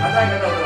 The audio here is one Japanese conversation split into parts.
浅い方は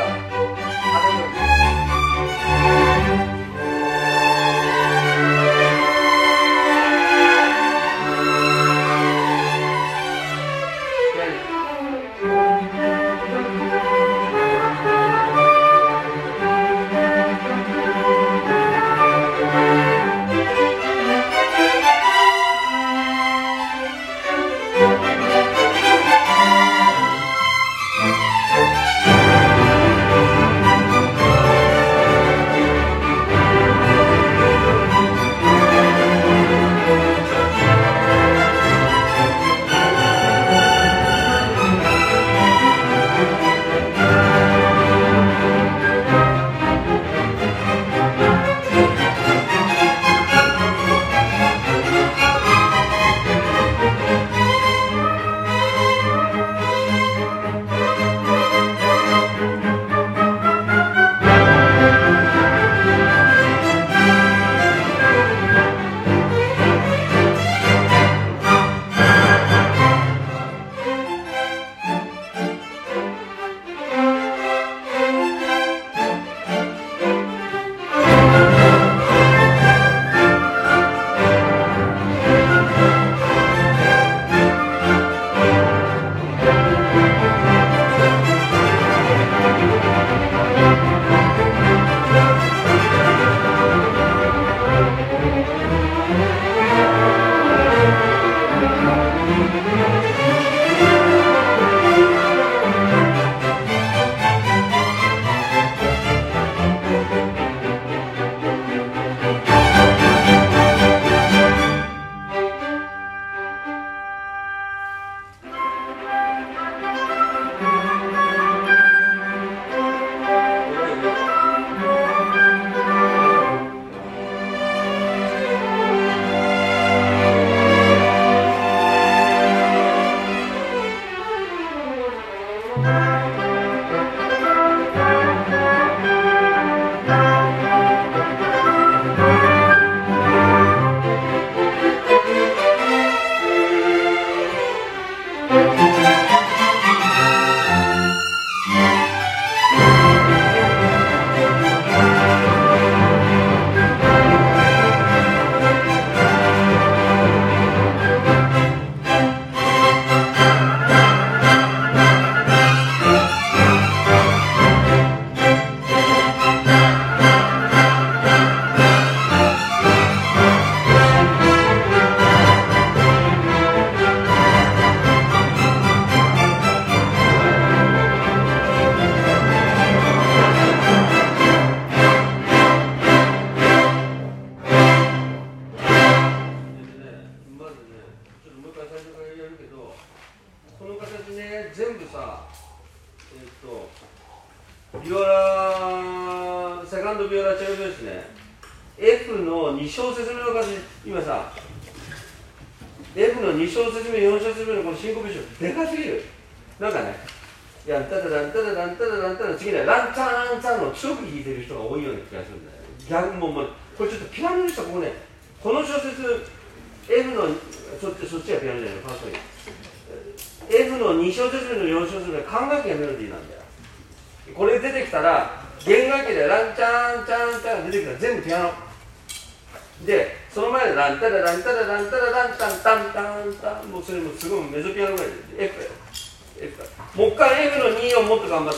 ビオラ、セカンドビオラチェロですね。F の2小節目の形、今さ、F の2小節目、4小節目のこのシンコペーション、でかすぎる。なんかね、いや、タタタンタタタンタタタンタタン、次ね、ランチャーランチャーの強く弾いてる人が多いような気がするんだよ。逆もう、これちょっとピアノの人はここね、この小節、F の、そっちがピアノじゃないの、ファーストに。F の2小節目の4小節目は管楽器がメロディーなんだよ。これ出てきたら、弦楽器でランチャンチャンチャンが出てきたら全部ピアノ。で、その前でランタラランタラランタラランタンタンタンタン、もうそれもすごいメゾピアノぐらいで F だよ。F だ。もう一回 F の2をもっと頑張って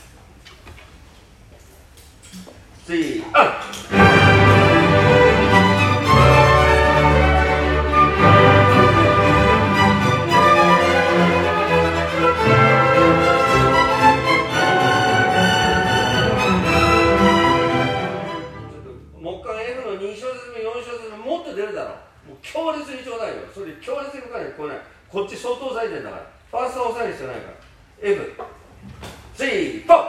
。3、もっと出るだろう。もう強烈にちょうだいよ。それで強烈に向かない。こっち相当抑えてんだから。ファーストは抑える必要ないから。F、3、4。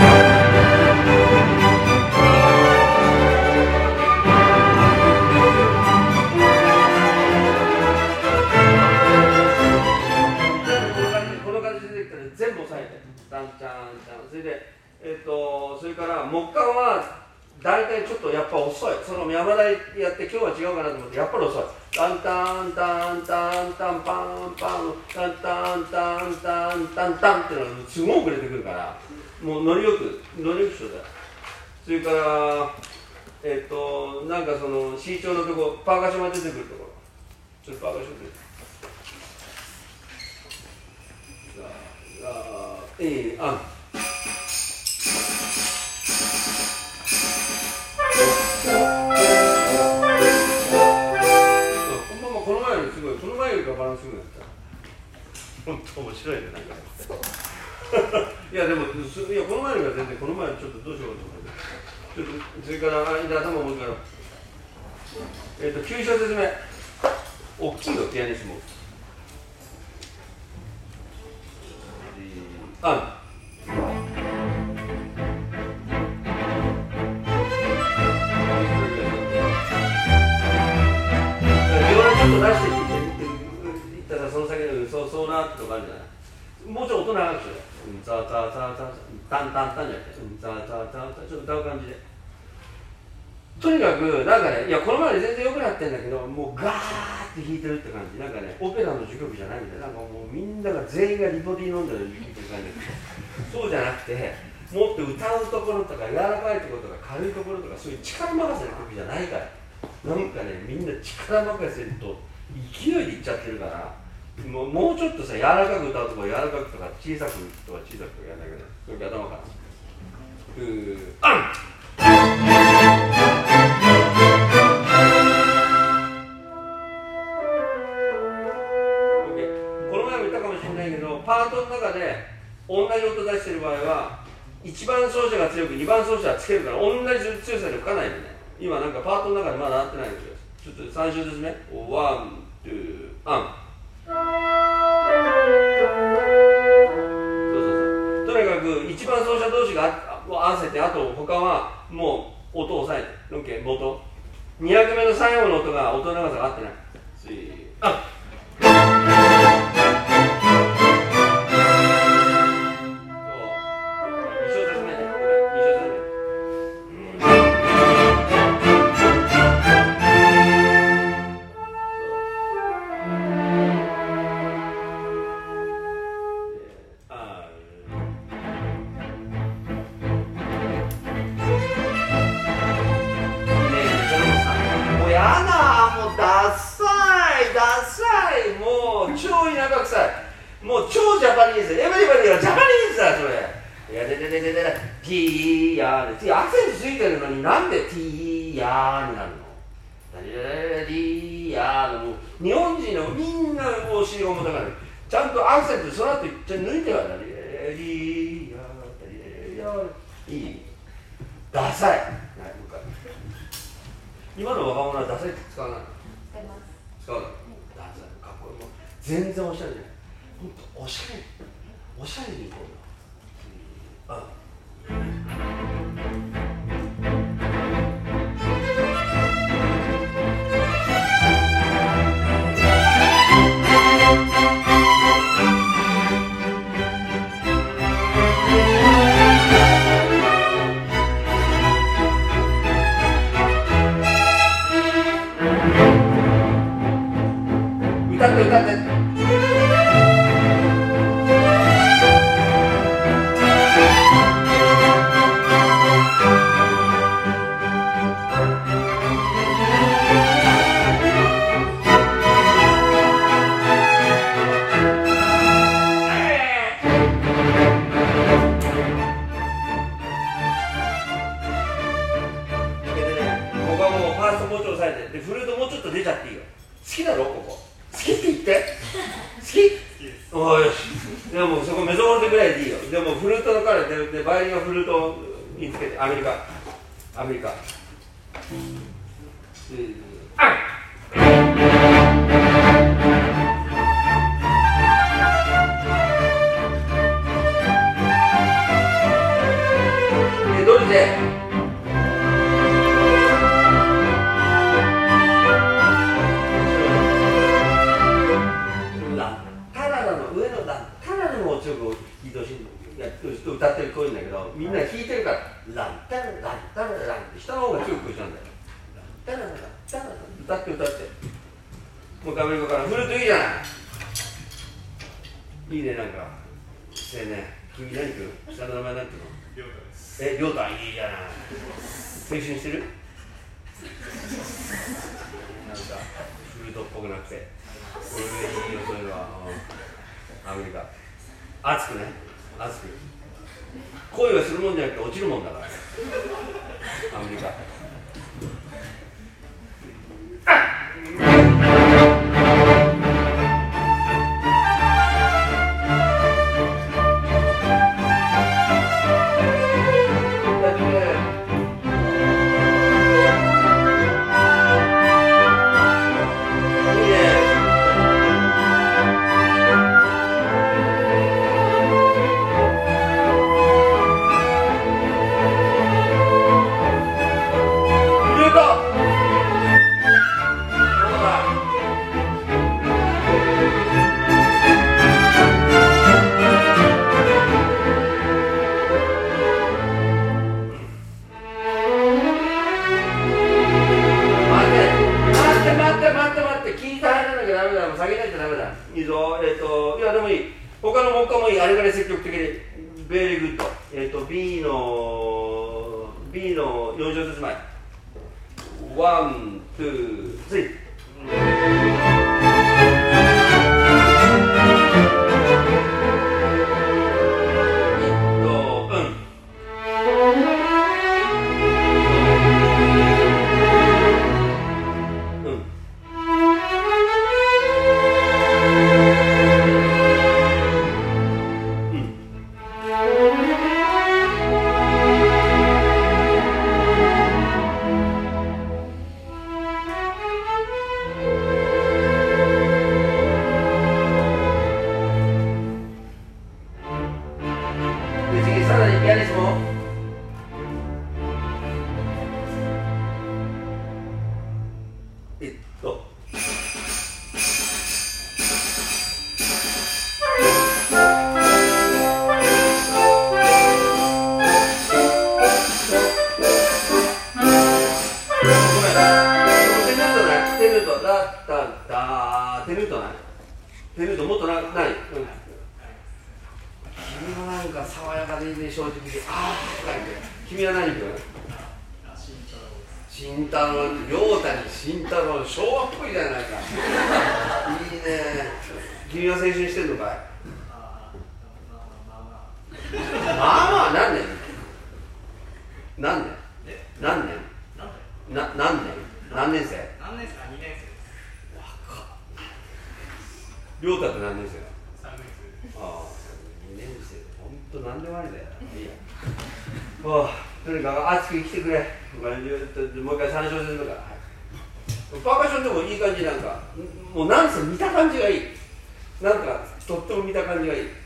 この形で出てきたら全部抑えて。ダンチャンチャン。それで、それから木管は、大体ちょっとやっぱ遅い。その山田やって今日は違うかなと思ってやっぱり遅い。タンタンタンタンタンパンパンタンタンタンタンタンタンっていうのがすごく遅れてくるから、 もうノリよくしとった。それからなんかその C 調のとこパーカッションが出てくるところ、ちょっとパーカッション出てくる。この前よりすごい、この前よりかバランスよくなった。本当面白いね、なんかいやでも、いやこの前よりは全然、この前ちょっとどうしようと思って。ちょっとそれから頭もう一回9小節目、大きいよピアニスモ。ちょっと出していったらその先でそうなってとかあるじゃない。もうちょっと音長くしよう。ザーザーザーザータンタンタンじゃなくてザーザーザーザーちょっと歌う感じで。とにかくなんかね、いやこの前で全然良くなってんだけど、もうガーって弾いてるって感じ。なんかね、オペラの序曲じゃないみたいな。なんかもうみんなが全員がリボディ飲んでるみたいな感じ。そうじゃなくて、もっと歌うところとか柔らかいところとか軽いところとか、そういう力任せの曲じゃないから。なんかね、みんな力任せと勢いでいっちゃってるから、もうちょっとさ、柔らかく歌うとか柔らかくとか小さくとか小さくやんなきゃね。それ頭からこの前も言ったかもしれないけど、パートの中で同じ音出してる場合は1番奏者が強く2番奏者はつけるから、同じ強さで吹かないでね。今なんかパートの中でまだ合ってないんですよ。ちょっと3小節目、ワン、ツー、とにかく1番奏者同士が合わせて、あと他はもう音を抑えて、冒頭2拍目の最後の音が音の長さが合ってない。もう超ジャパニーズ、エブリバディはジャパニーズだ、それ。いや、ティーヤーで、アクセントついてるのになんでティーヤーになるの？ティーヤーの、もう日本人のみんなもう教えをもだから、ちゃんとアクセントその後抜いてはなり、ティーヤー、いい。ダサい。今の若者はダサいって使わないの？使います。使うの？ダサい。かっこいい。全然おしゃれじゃない。ほんとおしゃれにいこうよ。歌ってここはもうファーストもうちょっと押さえて、でフルートもうちょっと出ちゃっていいよ。好きだろここ。好きって言って。好き？おーよし。でもそこメゾフォルテぐらいでいいよ。でもフルートの彼でバイオリンはフルートにつけて、アメリカ。でどれで？歌ってる声だけど、みんな弾いてるからランタラランタラランって下の方が強く声したんだよ。ランタラランタララン歌ってもうアメリカからフルートいいじゃない。いいね、なんかしてね、君何君？下の名前何君の？ りょうたです。 りょうた、いいじゃない。青春してる？なんかフルートっぽくなくて、これでいいよ、そういうのは。アメリカ熱くね、熱く恋はするもんじゃなくて落ちるもんだから、アメリカ。いやでもいい。他のもいい。あれから積極的に。ベリーグッド。B の4小節前。ワン、ツー、スリー。テルートもっとない、君はなんか爽やかでいいね、正直で。君は何君？慎太郎、亮太に慎太郎、昭和っぽいじゃないか。いいね。君は青春してんのかい？まあ何年？何年生？ 何年生か2年生です。 亮太って何年生だ？ 3年生です。 ああ、2年生。ほんと何でもありだよ。いいや。とにかく熱く生きてくれ。もう一回3小節目から。パーカッションでもいい感じなんか、もうなんせ見た感じがいい。なんか、とっても見た感じがいい。はい。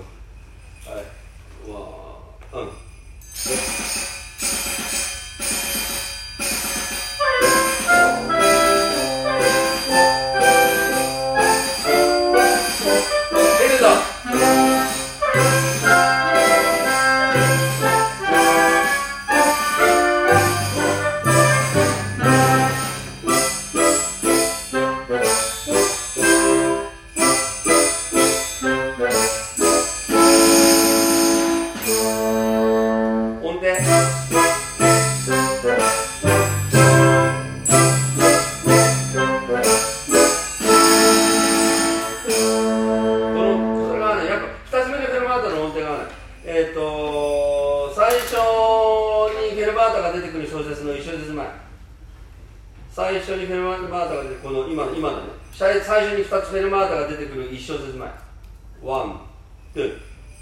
最初にフェルバータが出てくる小説の1小節前。最初にフェルバータが出てくる、この今のね。最初に2つフェルバータが出てくる1小節前。ワン、ツー。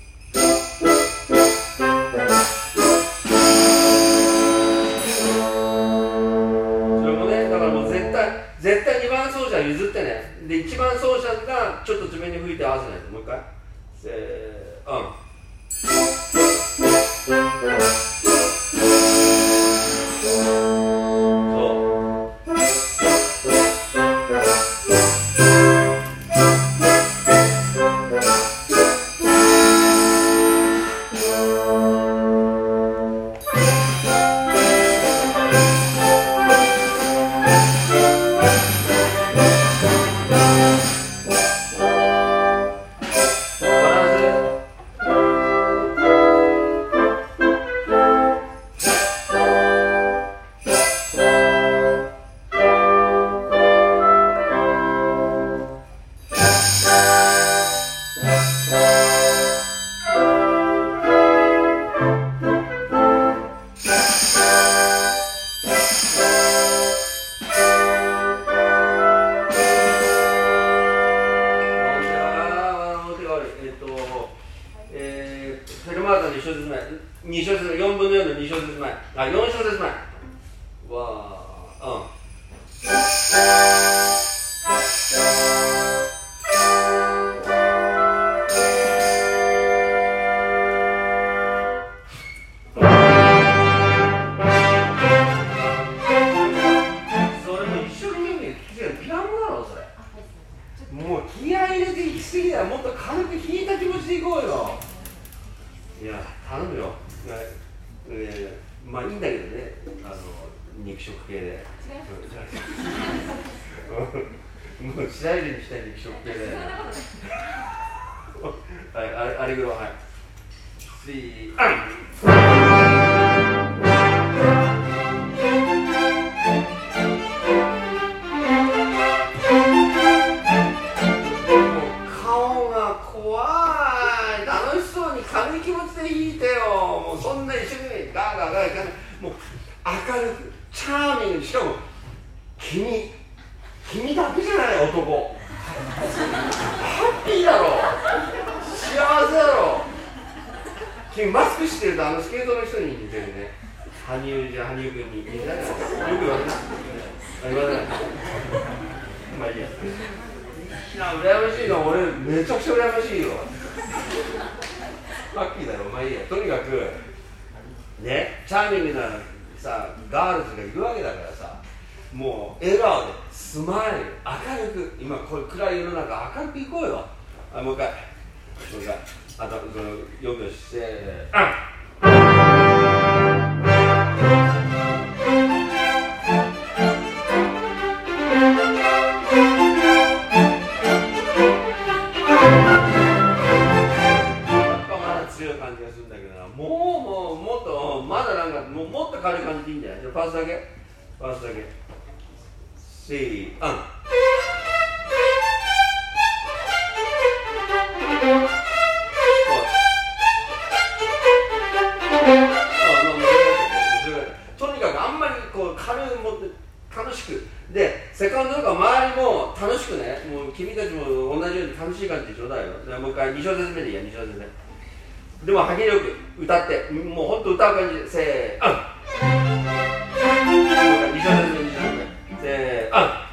それもね、だからもう絶対2番奏者譲ってね。で、1番奏者がちょっと図面に吹いて合わせないと。もう一回。 フェルマータの2小節前、2小節目、4分の4の2小節前、あ、4小節前は、それも一生懸命ピアノだろ、それ。もう気合い入れて行き過ぎだよ。もっと軽く弾いた気持ちでいこうよ。いや、頼むよ。まあいいんだけどね、肉食系で。もう白入りにしたい肉食系で。はい、あれぐらい、はい。顔が怖い。楽しそうに軽い気持ちで弾いてよ。もうそんな一生懸命ガーガーガーいかない。もう明るくチャーミングに、しかも君だけじゃない男。ハッピーだろ、幸せだろ。君マスクしてるとスケートの人に似てるね。羽生君に似てない。よく言われない。言われない。まあいいや。羨ましいの。俺めちゃくちゃ羨ましいよ。ハッピーだろ。まあいいや。とにかくね、チャーミングなさガールズがいるわけだからさ、もう笑顔でスマイル、明るく、今これ暗い世の中明るくいこうよ。もう一回あとその4拍子してもっと軽い感じでいいんじゃない？ファーストだけ。せーとにかくあんまりこう軽いもって楽しくで、セカンドとか周りも楽しくね、もう君たちも同じように楽しい感じでちょうだいよ。もう一回2小節目でいいや、2小節目でも歯切れよく歌って、もうほんと歌う感じで、せー2小節目せー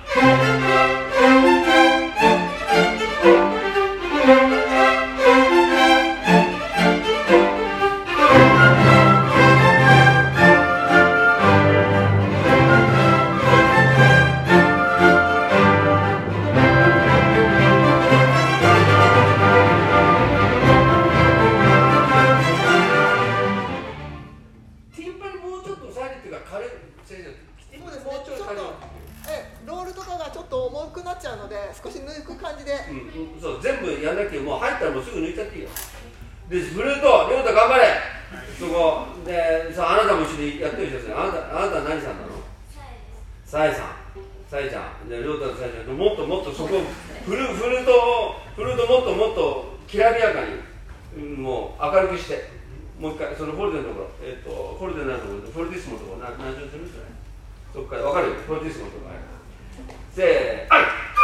そう、全部やんなくてもう入ったらもうすぐ抜いちゃっていいよ。で、フルート、りょうた頑張れ。そこで、あなたも一緒にやってる人ですね。あなたは何さんなの？さえさん、さえちゃん。で、りょうたとさえちゃん、もっともっとそこフルートもっともっときらびやかに、もう明るくして、もう一回そのフォルテのところ、フォルテのところ、フォルティスモのところ、何しするんですかね。そこから分かるよ、フォルティスモのところ。せー、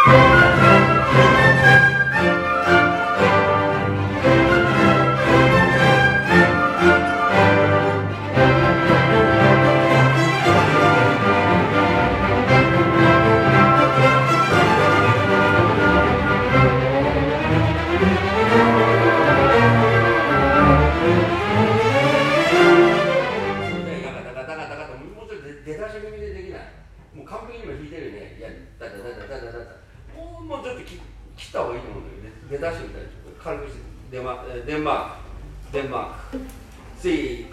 出だし組でできない。もう完璧に今弾いてるよね。いや、もうちょっと切った方がいいと思うんだけどね。出だしみたいに軽くしてデンマーク。せー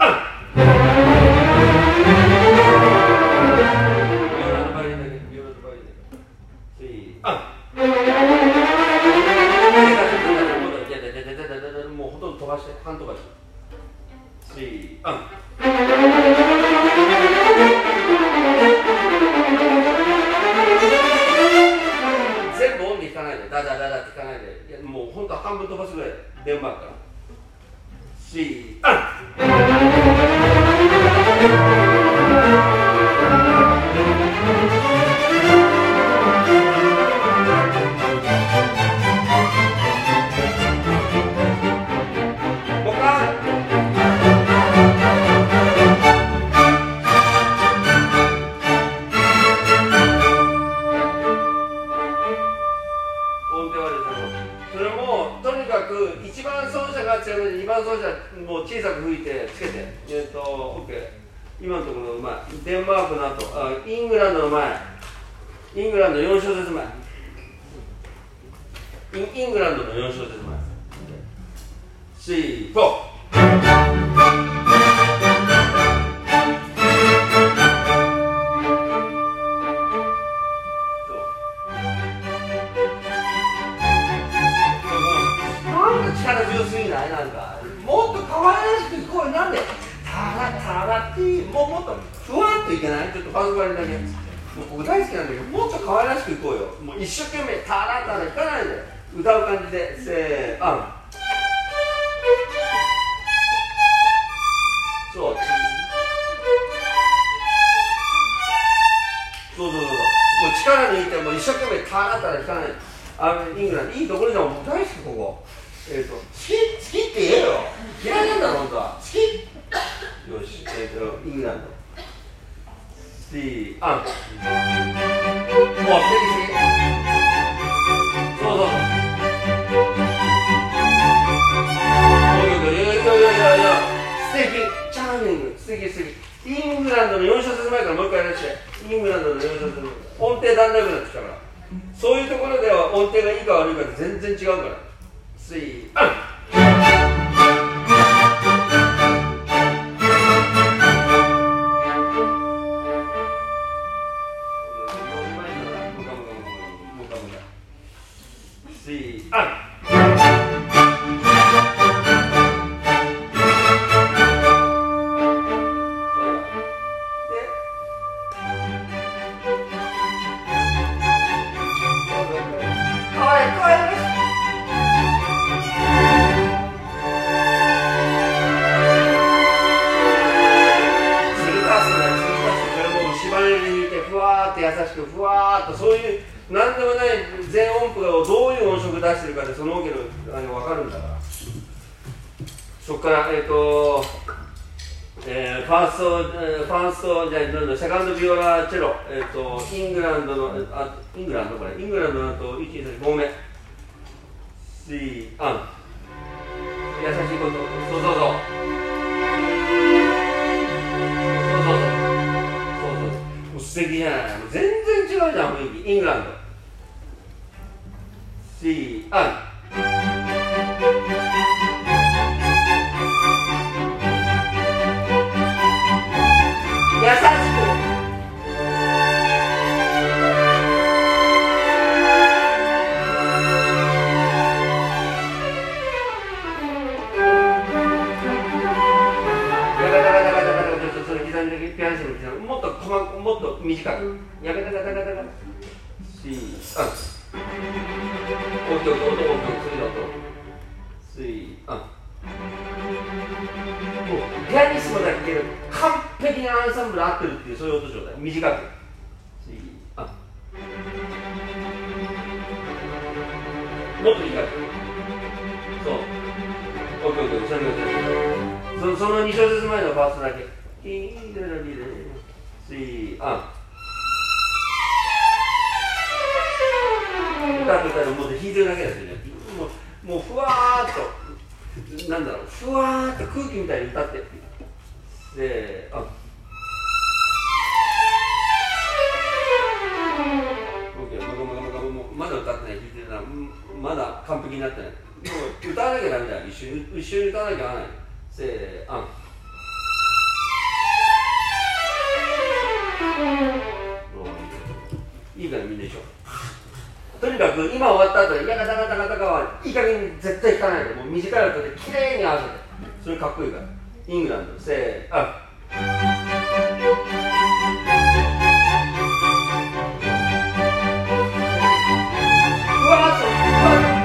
もうほとんど飛ばして、半飛ばし。せー全部オンに引かないで、ダダダダって引かないで、いやもう本当は半分飛ばすぐらいデンマークから。 が強めで、今の奏者もう小さく吹いてつけて、OK。今のところうまい。デンマークの後、イングランドの前、イングランド4小節前。イングランドの4小節前。3、4。力強すぎない？なんかもっと可愛らしく聞こえ、なんでタラタラってもっとふわっといけない？ちょっとパズバリだけ、もう僕大好きなんだけど、もっと可愛らしくいこうよ。もう一生懸命タラタラいかないで歌う感じで、せーの。そうそうそうそう、もう力抜いて、もう一生懸命タラタラいかない。イングランドいいところじゃん、もう大好きここ。好きって言えよ。嫌いなんだろ、本当は。好き。よし、イングランド。3、アン。もう、素敵。そうそうそう。いや、素敵。チャーミング。素敵。イングランドの4小節前からもう一回やらせて。イングランドの4小節前。音程だんだん良くなってきたから。そういうところでは音程がいいか悪いかって全然違うから。3、アン。優しくふわーっと、そういう何でもない全音符をどういう音色出してるかでその音源の分かるんだから。そこからファーストじゃあセカンドビオラチェロ、イングランドのこれイングランドの後1、2、3、5目3、アン、優しいこと、そう素敵じゃない。もう全然違うじゃん、雰囲気。イングランド。3、アン。優しく。もっと短く。やめたかたかたか。3、アン。音、次の音。3、アン。もうピアニスモだけど完璧なアンサンブル合ってるっていう、そういう音状態。短く。3、アン。もっと短く。そう。その2小節前のファーストだけ。3、アン。歌ってたらもう弾いてるだけですよね。もうふわーっと、なんだろう、ふわーっと空気みたいに歌って。で、アン。まだ歌ってない、弾いてるな、まだ完璧になってない。もう歌わなきゃダメだよ、一緒に歌わなきゃ合わない。せー、アン。いいからみんな一緒。とにかく今終わった後にヤカタカタカタカはいい加減絶対弾かないで、もう短い音できれいに合わせて、それかっこいいから。イングランド、せー、アン。うわーっと、うわーっと。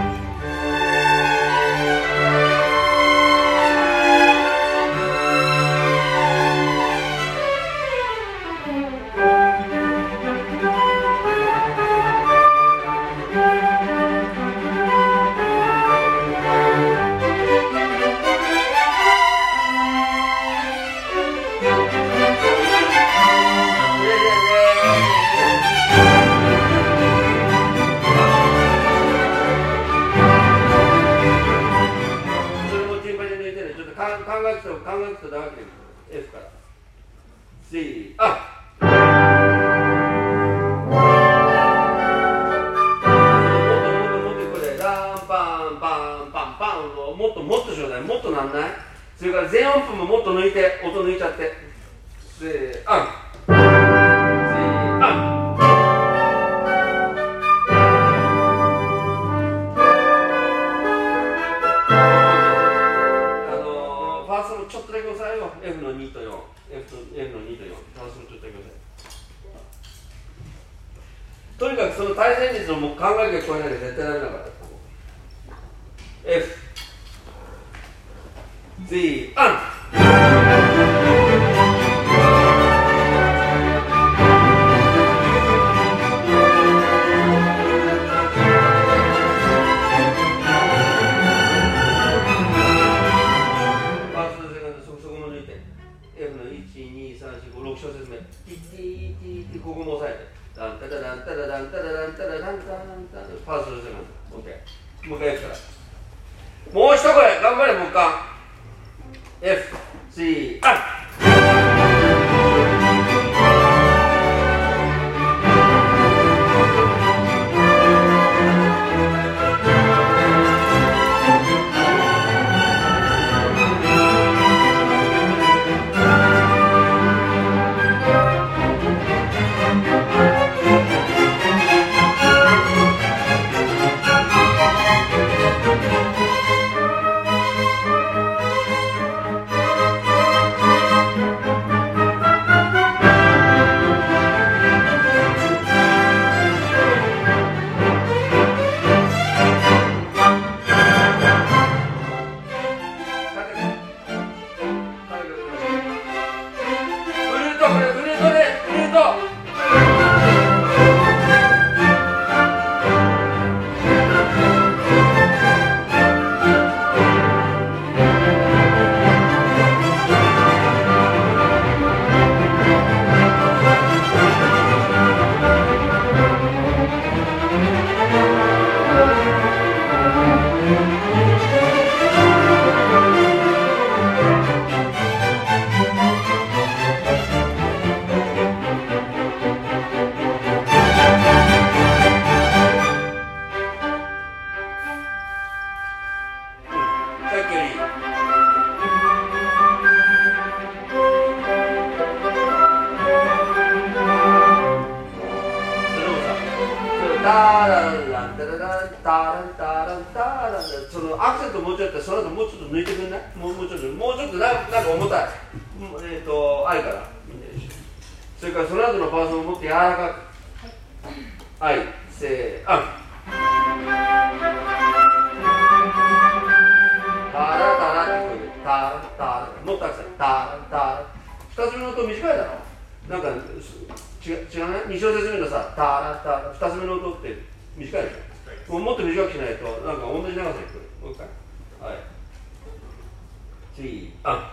管楽器と打楽器で F から C あもっとちょうだい、もっとなんない。それから全音符ももっと抜いて、音抜いちゃって。せーあん。せーあん。ファーストのちょっとだけ押さえよう。F の2と4。F の2と4。ファーストのちょっとだけ押さえ。とにかくその対旋律のもう考えが超えないで絶対ダメだから。F Z アン小節目、ティティティティここも押さえて、ダンタダダンタダダンタダダンタダダンタダンタダンパースのセカンド、OK。もう一回 F から。もう一声、頑張れ、もう一回。F、C、あん。そのアクセントもうちょっとその後もうちょっと抜いてくんない？もうちょっとなんか重たい。愛から。それからその後のパーソンをもっと柔らかく。愛、せー、あん。タラタラって聞こえる。タラタラ。もっとアクセント。タラタラ。二つ目の音短いだろ。なんか違うね。二小節目のさ、タラタラ。二つ目の音って短いでしょ。もっと短くしないとなんか同じ長さにくる。もう一回。はい。次、あん。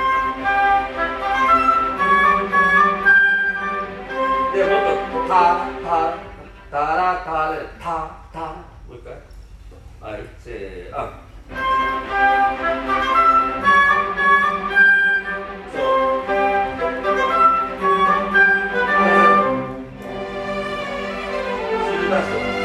でもっとタラタラタラもう一回。はい。せー、あん。そう。シルダスト。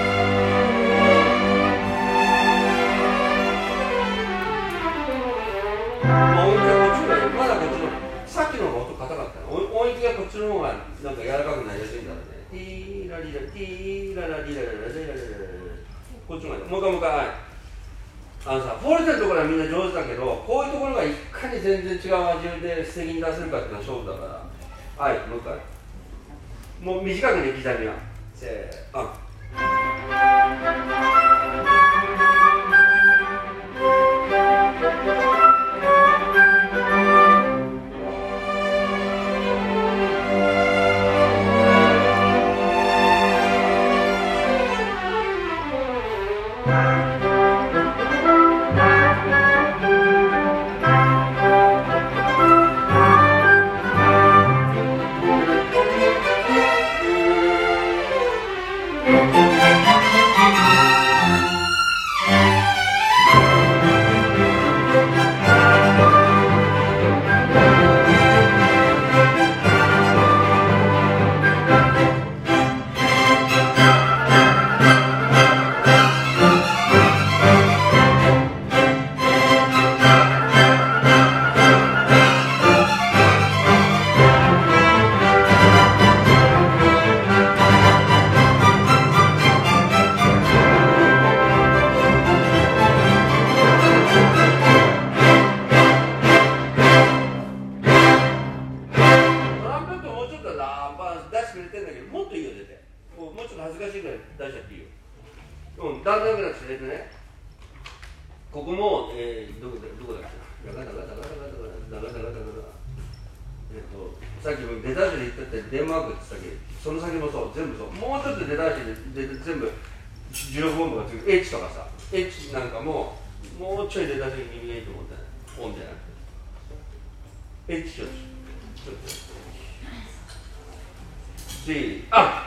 さっきの方が音硬かったの。音域がこっちの方がなんか柔らかくなりやすいんだろうね。ティーラリラティーララリラララララララこっちの方がもう一回あのさ、フォルテのところはみんな上手だけど、こういうところがいかに全然違う味で素敵に出せるかっていうのは勝負だから。はい、もう一回。もう短くね、刻みは。せー、あん。 恥ずかしいから出しちゃっていいよ。だんだんなくなってね、ここも、どこだっけな、さっきも出だしで言ったってデンマークって先、その先もそう、全部そう、もうちょっと出だしで全部16本部がつく、H とかさ、H なんかももうちょい出だしに耳がいいと思ったね、オンじゃなくて。H ちょっと。G、あ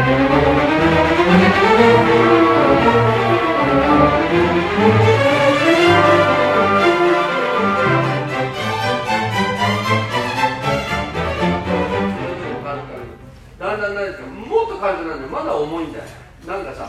だんだんなんですか、もっと軽くなるんだよ、まだ重いんだよ。なんかさ、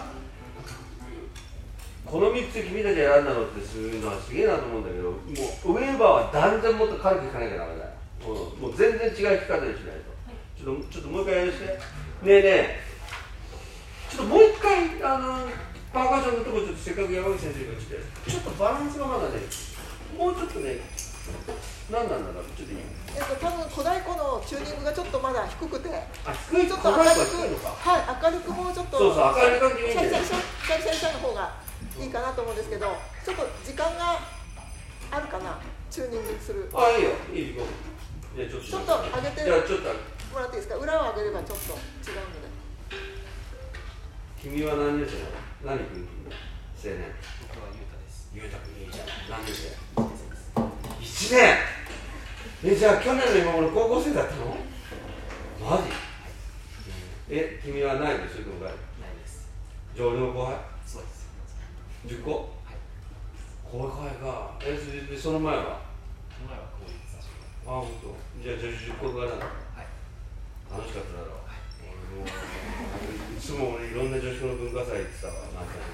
この3つ君たち選んだのってするのはすげえなと思うんだけど、もうウェーバーは断然もっと軽くいかなきゃダメだよ。もう全然違う弾き方にしないと。ちょっともう一回やらせて。ねえねえ、ちょっともう一回パーカッションのところちょっとせっかく山口先生が来て、ちょっとバランスがまだね、もうちょっとね、何なんだろう、ちょっといい。 多分小太鼓のチューニングがちょっとまだ低くて、 低い、 ちょっと明るく、はい、明るくもうちょっと、 そうそう、明るい感じがいいんだよ。 シャリシャリの方がいいかなと思うんですけど、ちょっと時間があるかな、チューニングする。 あ、いいよ、いいよ。じゃあちょっと上げてじゃあちょっともらっていいですか。裏を上げればちょっと違うので。 君は何年生なの？何君？青年。 僕はゆうたです。 ゆうた君いいじゃん。何年生？1年。じゃあ去年の今頃高校生だったの？マジ？君はないでしょ、それともない？ ないです。 じゃあ俺の後輩？ そうです。 10個？はい。後輩か。その前は？ この前はこういうさせて。 あ、ほんと。じゃあ10個ぐらいなの？ はい。 楽しかっただろう。俺もいつも俺いろんな女子校の文化祭行ってたわ、なんか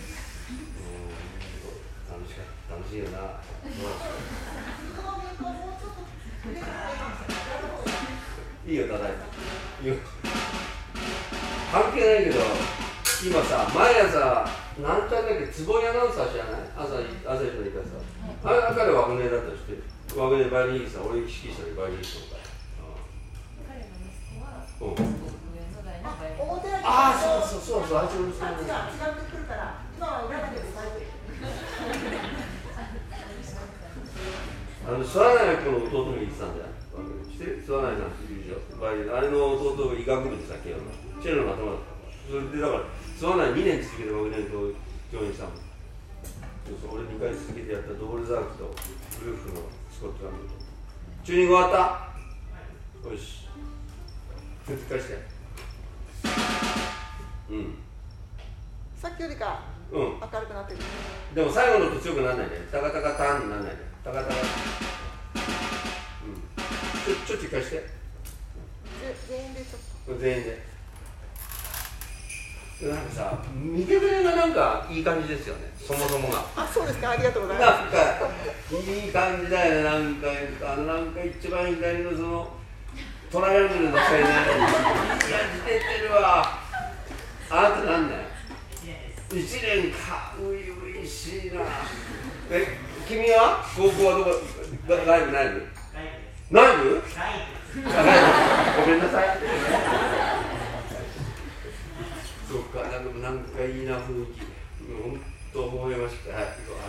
楽しいよな。いいよ、ただいま。関係ないけど、今さ、毎朝、なんちゃんだっけ、坪井アナウンサー知らない？朝一まで行ったさ。彼はワグネだったりして、ワグネバイオリニスト、俺指揮したりバイオリニストとか。ああ、そう、あいつの息子違ってくるから、今は裏だけで伝えて。 諏訪内子の弟が言ってたんだよ。知ってる？諏訪内さんっていうでしょ。あれの弟が医学部でさ、慶応のチェロの頭だった。それでだから諏訪内2年続けてワグネルと共演したもん。そう俺2回続けてやったドボルザークとグルーフのスコットランドと。チューニング終わった？よし。繰り返して。 さっきよりか明るくなってる。 でも最後のと強くならないで、タカタカターンにならないで、タカタカ。ちょっと一回して。 全員でちょっと。 全員で。なんかさ、見てくれがなんかいい感じですよね、そもそもが。 あ、そうですか、ありがとうございます。 なんかいい感じだよね、なんか一番左のそのトライアングルの青年、いや、似ててるわ。あなた何年？1年か、ういしいな。君は高校はどこ？ライブ？内部？ごめんなさい。そうか、なんかいいな雰囲気。本当微笑ましくて、はい、行こう。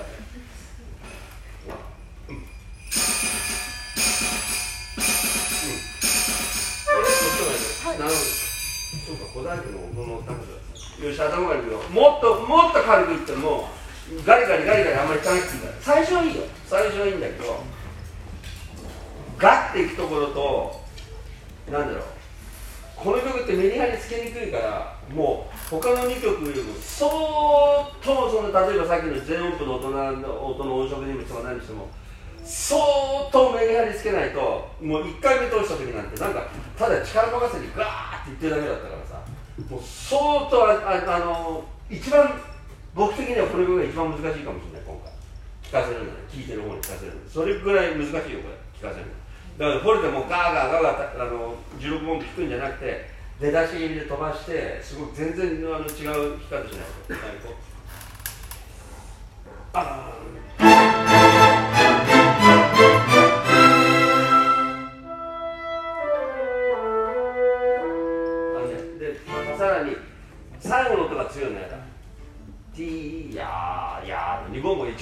なるほど。そうか、小太鼓の音の高さ。よし、頭からいくよ。もっと軽くいっても、ガリガリあんまりいかなくていいから。最初はいいよ。最初はいいんだけど、ガッていくところと、なんだろう。この曲ってメリハリつけにくいから、もう他の2曲よりも相当例えばさっきの全音符の音の音色にもしても何にしても相当メリハリつけないと、もう1回目通した時なんてなんかただ力任せにガーって言ってるだけだったからさ、もう相当一番僕的にはこの曲が一番難しいかもしれない。今回聴かせるのね、聴いてる方に聴かせるの、それぐらい難しいよこれ聴かせるの。だからフォルテもガーガー16音符弾くんじゃなくて、出だし入りで飛ばして、すごく全然違う弾き方しないと。で、さ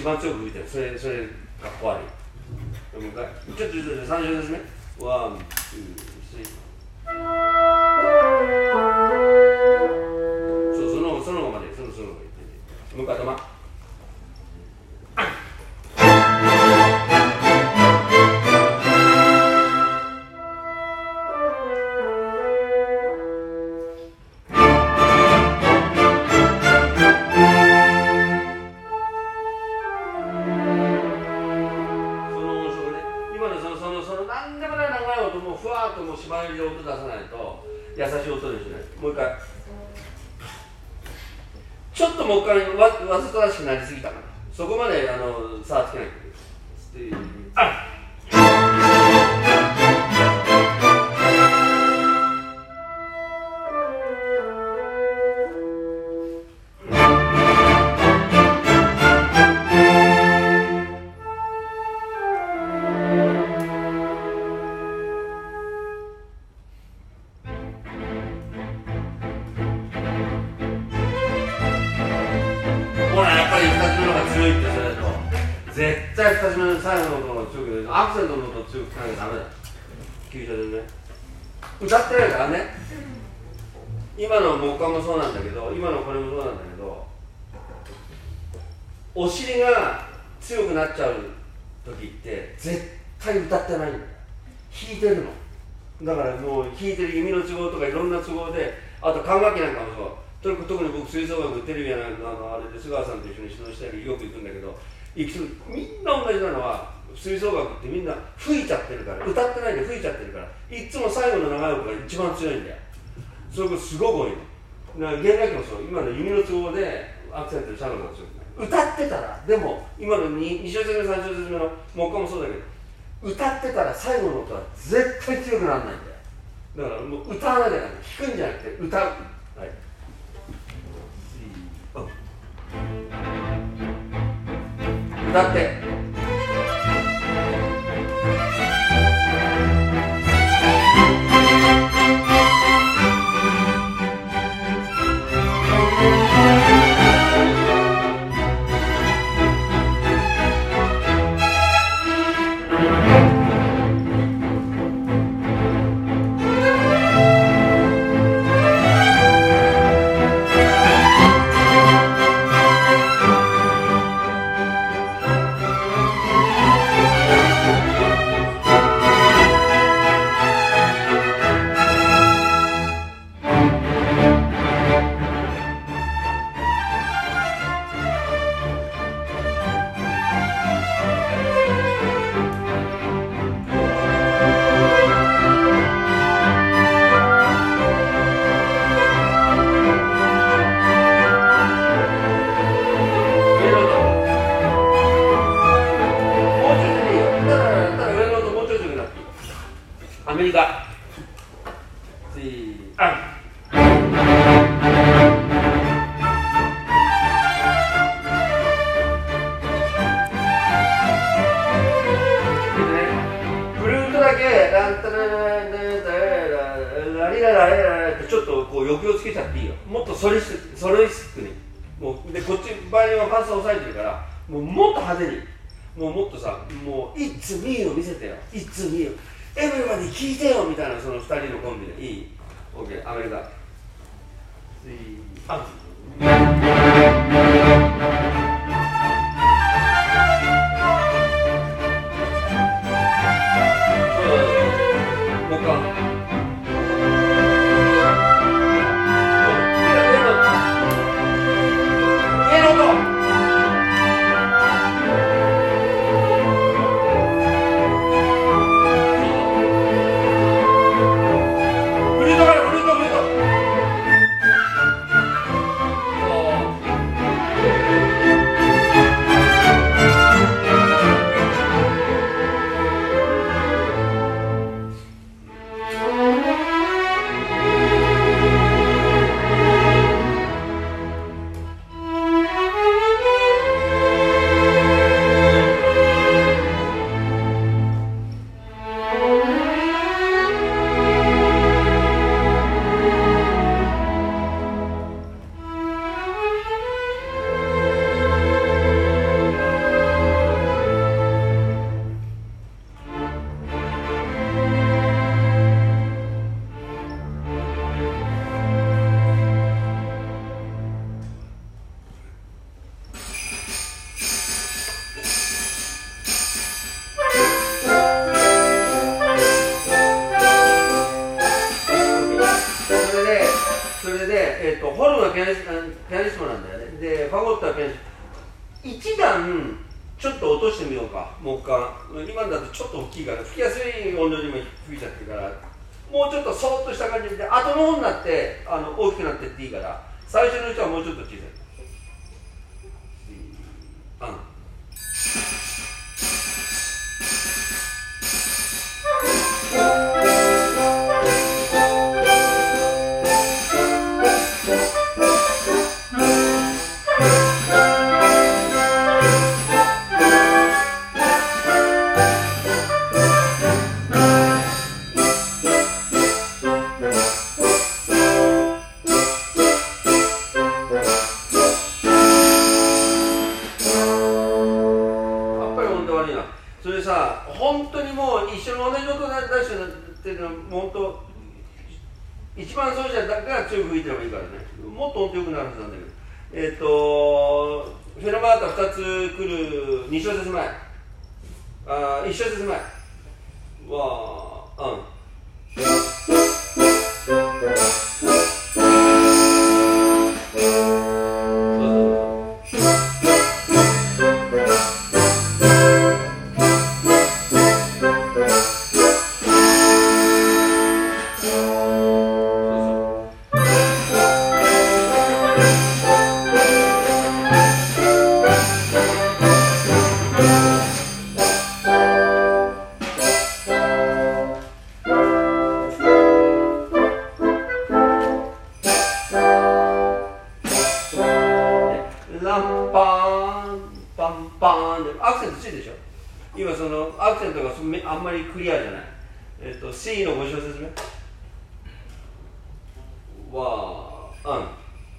一番強く吹いてる。それが壊れる。もう一回ちょっと3小節目。ワン、ツー、スリー。そう、そのままで、そのままで。もう一回頭。なんでもない長い音もふわーっともう縛りで音出さないと優しい音ですね。もう一回。ちょっともう一回わざとらしくなりすぎたかな。そこまで差つけないと。あっ。絶対2つ目の最後の音が強くアクセントの音を強くつかなきゃダメだ。急所でね。歌ってないからね。今の木管もそうなんだけど、今のこれもそうなんだけど、お尻が強くなっちゃう時って絶対歌ってないんだよ。弾いてるの。だからもう弾いてる弓の都合とかいろんな都合で、あと管楽器なんかもそう。特に僕吹奏楽テレビやなんかあれで須川さんと一緒に指導したりよく行くんだけど、みんな同じなのは吹奏楽ってみんな吹いちゃってるから、歌ってないで吹いちゃってるから、いつも最後の長い音が一番強いんだよ。それがすごく多いの。弦楽器もそう、今の弓の都合でアクセントでシャドウが強くない。歌ってたら、でも今の 2小節目3小節目の木管もそうだけど、歌ってたら最後の音は絶対強くならないんだよ。だからもう歌わなきゃならない。弾くんじゃなくて歌う。はい。歌って。アメリカ。フルートだけランタララリラララってちょっとこう抑揚つけちゃっていいよ。もっとソロイスティックに。もうでこっち場合はファースト押さえてるからもっと派手に。もっとさ、もう It's me を見せてよ。It's me を。エブリバディ聞いてよみたいな、その2人のコンビでいい ?OK、アメリカ。もう一回。 ホルンはピアニスモなんだよね。でファゴットはピアニスモ。1段ちょっと落としてみようか。もう一回今だとちょっと大きいから吹きやすい音量にも吹いちゃってるから、もうちょっとそーっとした感じで後の方になって大きくなってっていいから、最初の人はもうちょっと小さい。それさ、本当にもう一緒の同じ音出してるっていうのはもう本当一番奏者だから強く吹いてればいいからね。もっと音良くなるはずなんだけど、フェラマータ2つ来る2小節前、1小節前はアクセントついてるでしょ。今そのアクセントがあんまりクリアじゃない。C の5小節目は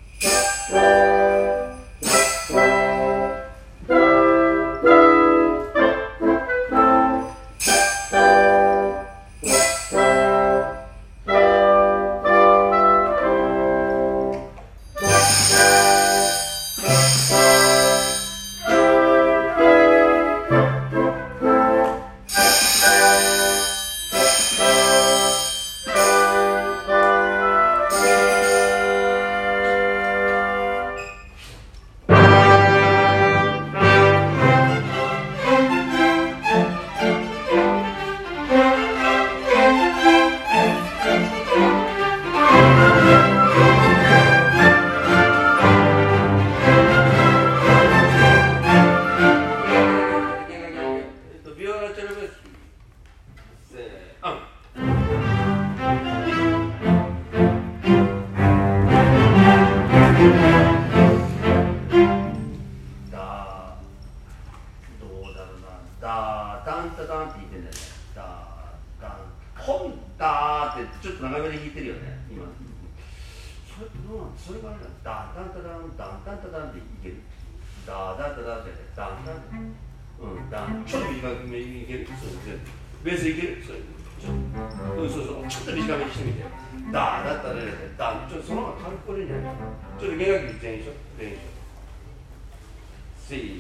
ちょっと長めで弾いてるよね、今。それってどうなんですか？それがあれだ。ダンダンタダン、ダンダンタダンっていける。ダダンタダンってダンダン。ダン。ちょっと短めにいける。そうですね。ベースいける。そうそう。ちょっと短めにしてみて。ダダンタダンってダン。ちょっとその方が軽くこれんじゃないかな。ちょっと弦楽器全員しょ。全員しょ。せー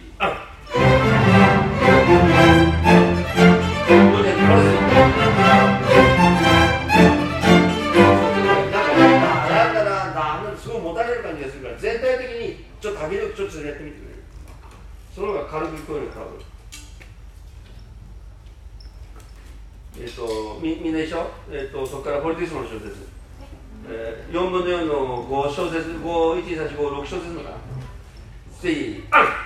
すごい持たれる感じがするから、全体的にちょっと上げる、ちょっとやってみてくれる。その方が軽く聞こえる、多分。みんな一緒？そこからフォルティスモの小節。4分の4の5小節、5、1、2、3、4、5、6小節のかな。せー